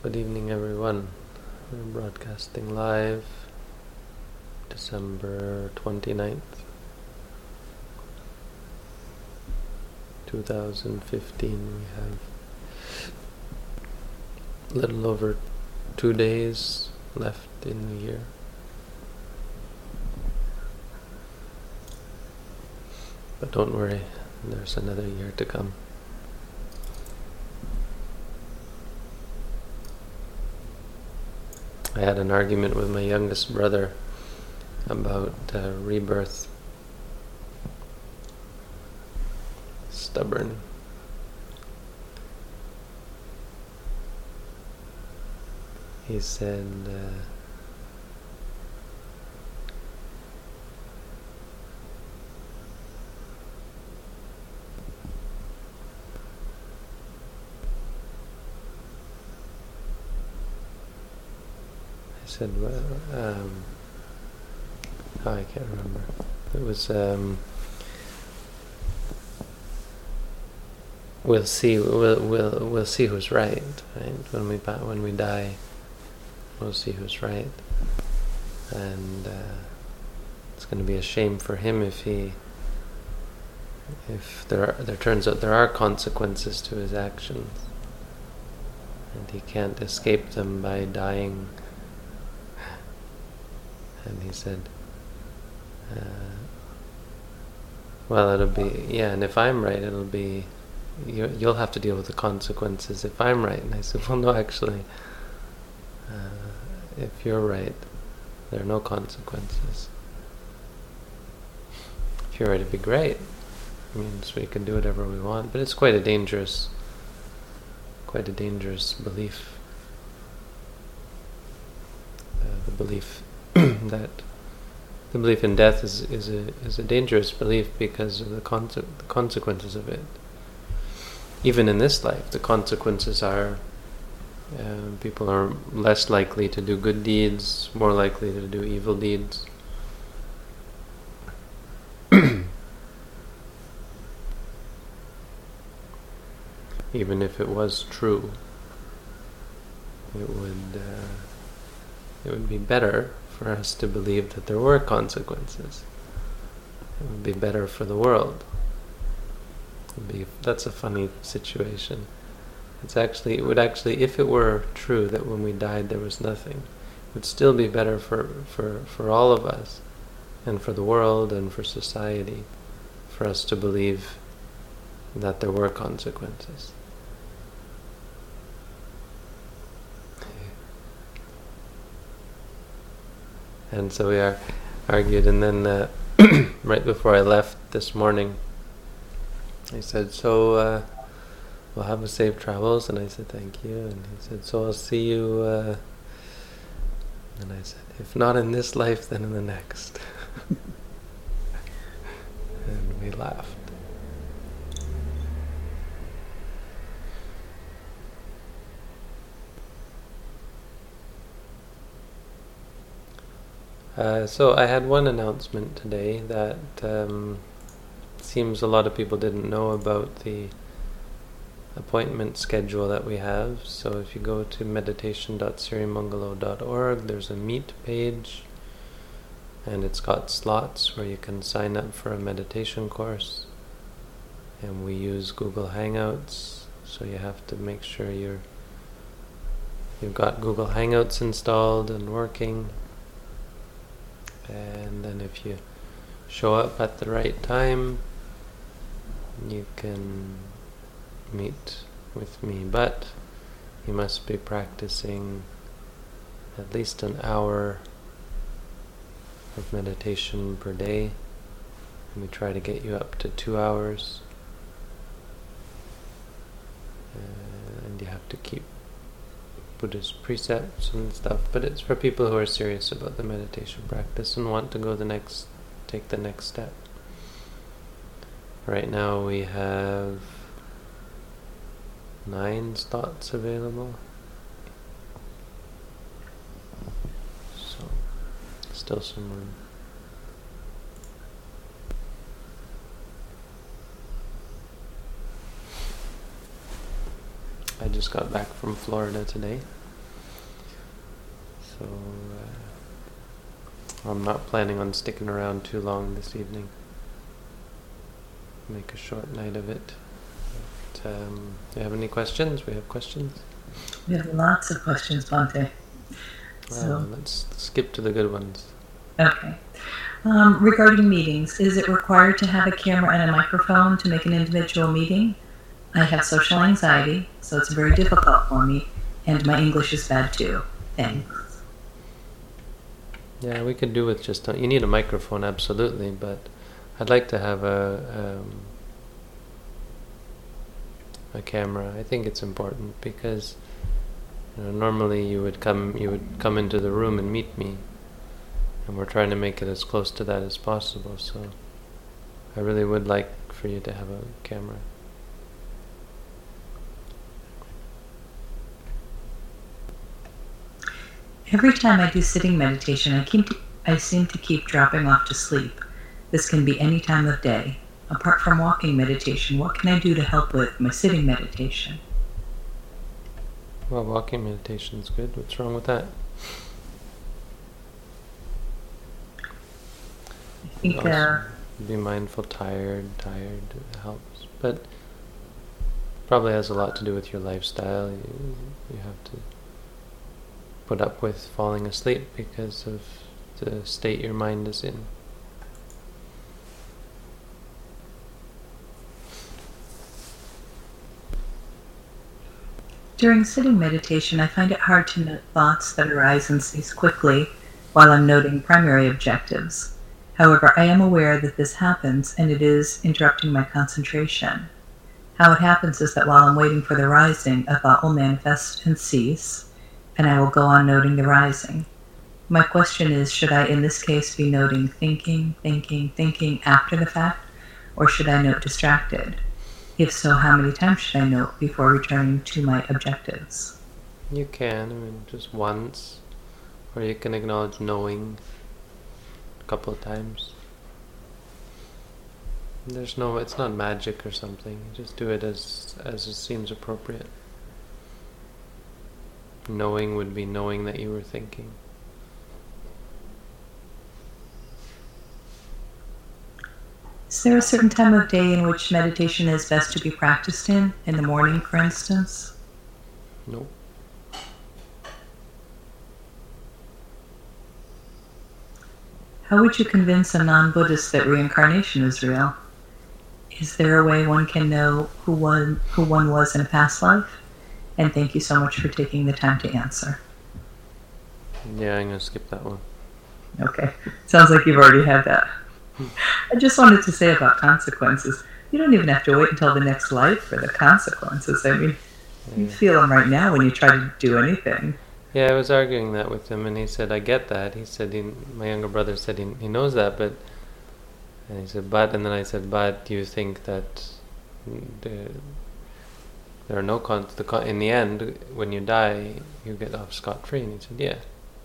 Good evening, everyone. We're broadcasting live, December 29th, 2015. We have a little over 2 days left in the year. But don't worry, there's another year to come. I had an argument with my youngest brother about rebirth. Stubborn. He said, I can't remember. It was, we'll see who's right? When we die, we'll see who's right. And it's going to be a shame for him if there turns out there are consequences to his actions, and he can't escape them by dying. And he said, well, it'll be, and if I'm right, it'll be, you'll have to deal with the consequences if I'm right. And I said, well, no, actually, if you're right, there are no consequences. If you're right, it'd be great. It means we can do whatever we want, but it's quite a dangerous belief. The belief that the belief in death is a dangerous belief because of the consequences of it. Even in this life, the consequences are people are less likely to do good deeds, more likely to do evil deeds. Even if it was true, it would be better for us to believe that there were consequences. It would be better for the world. That's a funny situation. It would actually, if it were true that when we died there was nothing, it would still be better for all of us, and for the world, and for society, for us to believe that there were consequences. And so we argued, and then right before I left this morning, I said, so we'll have a safe travels, and I said, thank you, and he said, so I'll see you, and I said, if not in this life, then in the next. And we laughed. So I had one announcement today that seems a lot of people didn't know about the appointment schedule that we have. So if you go to meditation.sirimangalo.org, there's a meet page, and it's got slots where you can sign up for a meditation course. And we use Google Hangouts, so you have to make sure you've got Google Hangouts installed and working. And then if you show up at the right time, you can meet with me, but you must be practicing at least an hour of meditation per day, and we try to get you up to 2 hours, and you have to keep Buddhist precepts and stuff, but it's for people who are serious about the meditation practice and want to take the next step. Right now we have 9 slots available, so still some room. I just got back from Florida today. So I'm not planning on sticking around too long this evening. Make a short night of it. But, do you have any questions? We have questions? We have lots of questions, Bhante. So let's skip to the good ones. Okay. Regarding meetings, is it required to have a camera and a microphone to make an individual meeting? I have social anxiety, so it's very difficult for me, and my English is bad too. Thanks. Yeah, we could do with just you need a microphone, absolutely, but I'd like to have a camera. I think it's important because normally you would come into the room and meet me, and we're trying to make it as close to that as possible. So I really would like for you to have a camera. Every time I do sitting meditation, I seem to keep dropping off to sleep. This can be any time of day. Apart from walking meditation, what can I do to help with my sitting meditation? Well, walking meditation is good. What's wrong with that? I think be mindful, tired helps, but probably has a lot to do with your lifestyle. You have to put up with falling asleep because of the state your mind is in. During sitting meditation, I find it hard to note thoughts that arise and cease quickly while I'm noting primary objectives. However, I am aware that this happens and it is interrupting my concentration. How it happens is that while I'm waiting for the rising, a thought will manifest and cease, and I will go on noting the rising. My question is, should I in this case be noting thinking after the fact, or should I note distracted? If so, how many times should I note before returning to my objectives? You can, just once, or you can acknowledge knowing a couple of times. It's not magic or something. You just do it as it seems appropriate. Knowing would be knowing that you were thinking. Is there a certain time of day in which meditation is best to be practiced in the morning, for instance? Nope. How would you convince a non-Buddhist that reincarnation is real? Is there a way one can know who one was in a past life? And thank you so much for taking the time to answer. Yeah, I'm going to skip that one. Okay. Sounds like you've already had that. I just wanted to say about consequences. You don't even have to wait until the next life for the consequences. You feel them right now when you try to do anything. Yeah, I was arguing that with him, and he said, I get that. He said, my younger brother said he knows that, but... And he said, but... And then I said, but do you think that there are no in the end, when you die, you get off scot-free? And he said, yeah.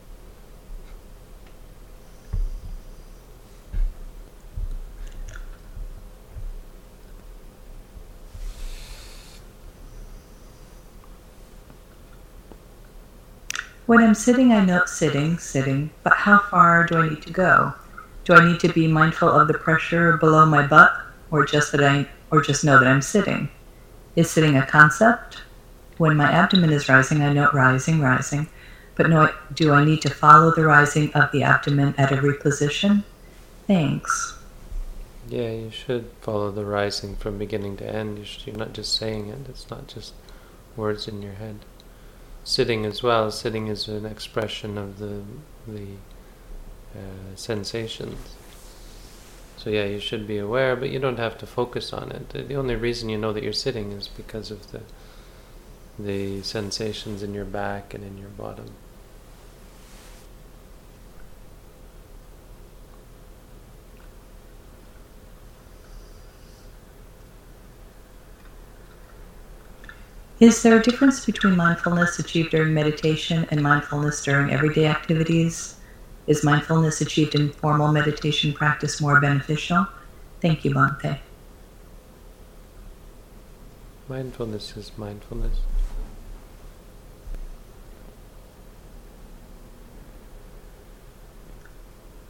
When I'm sitting, I note sitting, but how far do I need to go? Do I need to be mindful of the pressure below my butt, or just know that I'm sitting? Is sitting a concept? When my abdomen is rising, I note rising, but do I need to follow the rising of the abdomen at every position? Thanks. Yeah, you should follow the rising from beginning to end. You're not just saying it. It's not just words in your head. Sitting as well. Sitting is an expression of the sensations. So yeah, you should be aware, but you don't have to focus on it. The only reason you know that you're sitting is because of the sensations in your back and in your bottom. Is there a difference between mindfulness achieved during meditation and mindfulness during everyday activities? Is mindfulness achieved in formal meditation practice more beneficial? Thank you, Bhante. Mindfulness is mindfulness.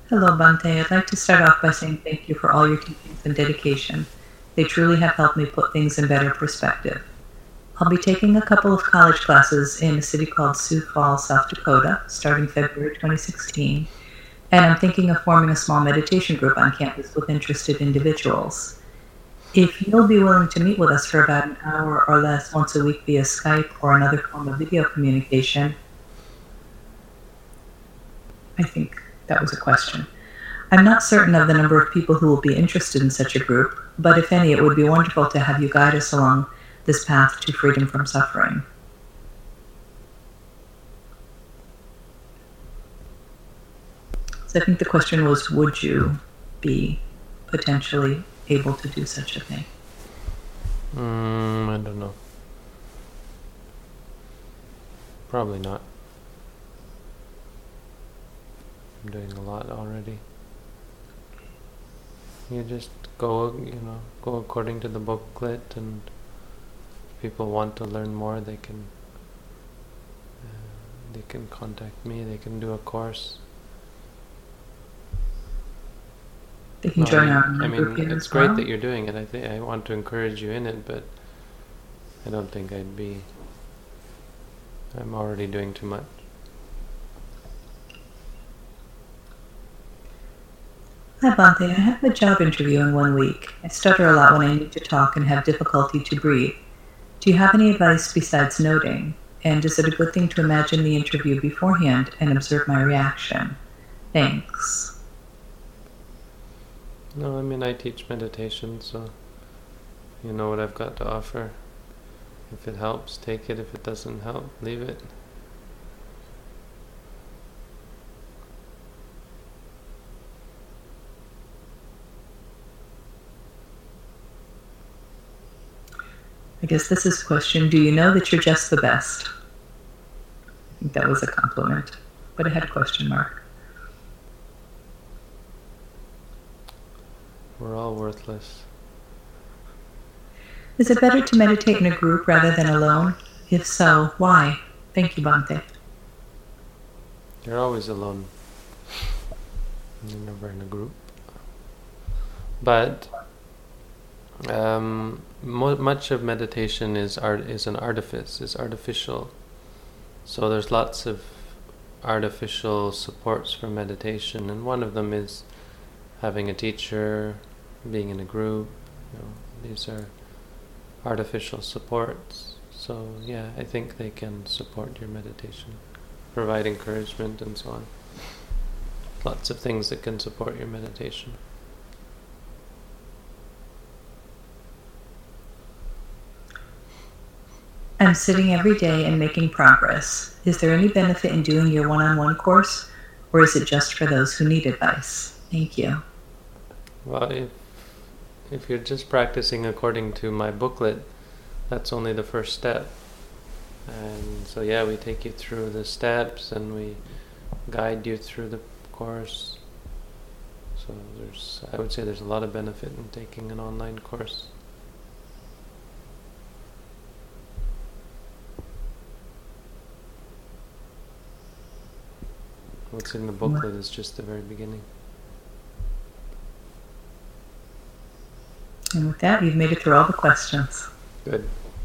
Hello, Bante. I'd like to start off by saying thank you for all your teachings and dedication. They truly have helped me put things in better perspective. I'll be taking a couple of college classes in a city called Sioux Falls, South Dakota, starting February 2016, and I'm thinking of forming a small meditation group on campus with interested individuals. If you'll be willing to meet with us for about an hour or less once a week via Skype or another form of video communication, I think that was a question. I'm not certain of the number of people who will be interested in such a group, but if any, it would be wonderful to have you guide us along this path to freedom from suffering. So I think the question was, would you be potentially able to do such a thing? I don't know. Probably not. I'm doing a lot already. You just go according to the booklet, and if people want to learn more, they can contact me. They can do a course. They can join our group here it's as great well. that you're doing it. I want to encourage you in it, but I don't think I'm already doing too much. Hi, Bante. I have a job interview in 1 week. I stutter a lot when I need to talk and have difficulty to breathe. Do you have any advice besides noting? And is it a good thing to imagine the interview beforehand and observe my reaction? Thanks. No, I teach meditation, so you know what I've got to offer. If it helps, take it. If it doesn't help, leave it. I guess this is a question. Do you know that you're just the best? I think that was a compliment, but it had a question mark. We're all worthless. Is it better to meditate in a group rather than alone? If so, why? Thank you, Bante. You're always alone. You're never in a group. But much of meditation is an artifice, is artificial. So there's lots of artificial supports for meditation, and one of them is having a teacher, being in a group. These are artificial supports. So yeah, I think they can support your meditation, provide encouragement and so on. Lots of things that can support your meditation. I'm sitting every day and making progress. Is there any benefit in doing your one-on-one course, or is it just for those who need advice? Thank you. Well, if you're just practicing according to my booklet, that's only the first step. And so yeah, we take you through the steps and we guide you through the course. So I would say there's a lot of benefit in taking an online course. What's in the booklet is just the very beginning. And with that, you've made it through all the questions. Good.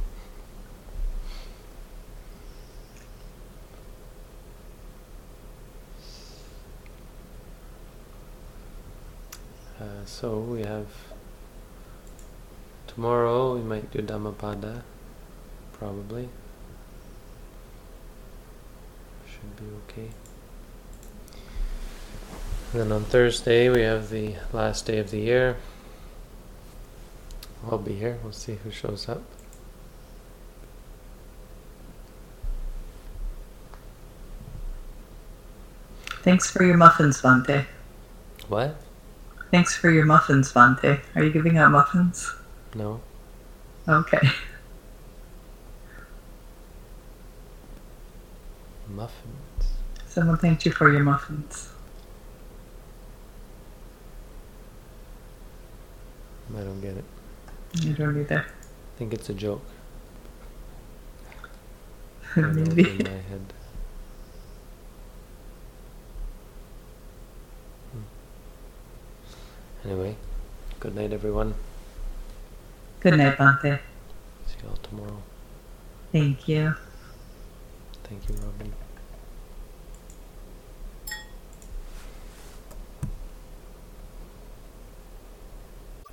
So we have tomorrow we might do Dhammapada, probably. Should be okay. And then on Thursday we have the last day of the year. I'll be here. We'll see who shows up. Thanks for your muffins, Bante. What? Thanks for your muffins, Bante. Are you giving out muffins? No. Okay. Muffins. Someone thanked you for your muffins. I don't get it. I don't either. I think it's a joke. Maybe. In my head. Anyway, good night, everyone. Good night, Bhante. See you all tomorrow. Thank you. Thank you, Robin.